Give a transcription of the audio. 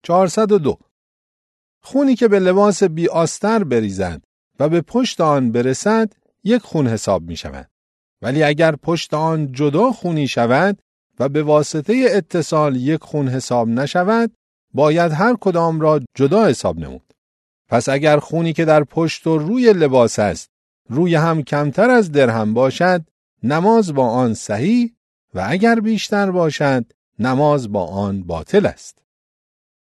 402. خونی که به لباس بی آستر بریزد و به پشت آن برسد یک خون حساب می شود. ولی اگر پشت آن جدا خونی شود و به واسطه اتصال یک خون حساب نشود، باید هر کدام را جدا حساب نمود. پس اگر خونی که در پشت و روی لباس است روی هم کمتر از درهم باشد، نماز با آن صحیح، و اگر بیشتر باشد نماز با آن باطل است.